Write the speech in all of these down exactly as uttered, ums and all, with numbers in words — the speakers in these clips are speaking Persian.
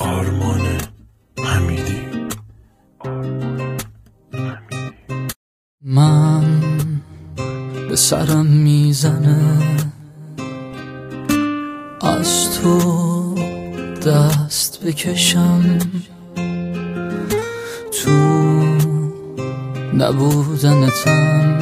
آرمان حمیدی. من به سرم میزنه از تو دست بکشم، تو نبودنتم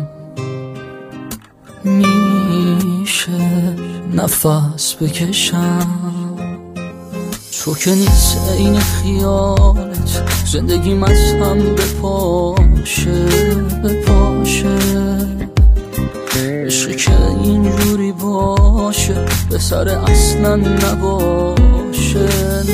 میشه نفس بکشم. تو که نیست این خیالت زندگیم از هم بپاشه بپاشه. عشقی که اینجوری باشه به سر اصلا نباشه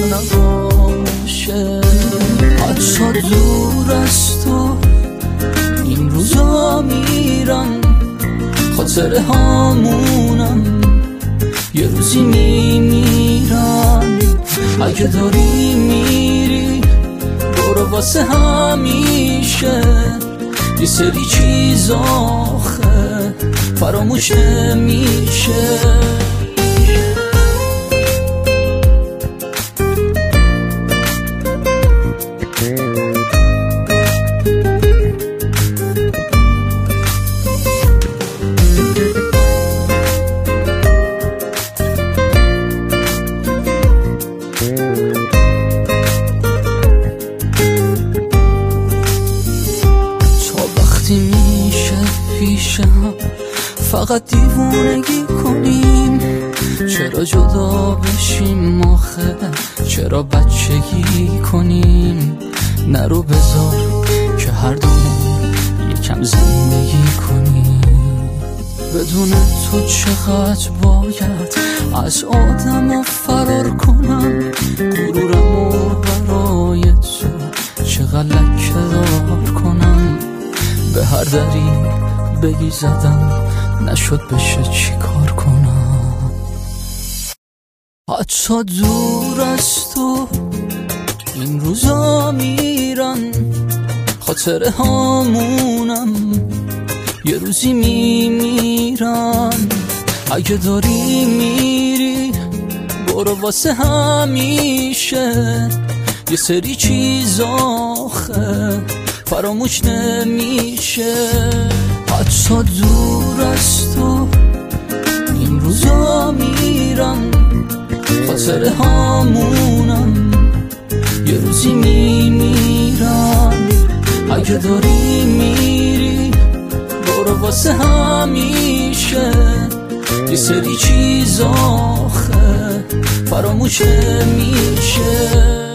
نباشه. حتی دور از تو این روزا میرن، خاطره هامونم یه روزی میمیرن. اگه داری میری برو واسه همیشه، یه سری چیز آخه فراموش نمیشه. میشه پیشم فقط دیوونگی کنیم، چرا جدا بشیم آخه، چرا بچگی کنیم. نرو بذار که هر دومون یکم زندگی کنیم. بدون تو چقدر باید از آدم فرار کنم، غرورمو برای تو چقدر لکه دار کنم. به هر دری بگی زدم نشد بشه چی کار کنم. حتی دور از تو این روزا میرن، خاطره هامونم یه روزی میمیرن. اگه داری میری برو واسه همیشه، یه سری چیز آخه فراموش نمیشه. حتی دور از تو این روزا میرن، خاطره هامونم یه روزی میمیرن. اگه داری میری برو واسه همیشه، یه سری چیز آخه فراموش نمیشه.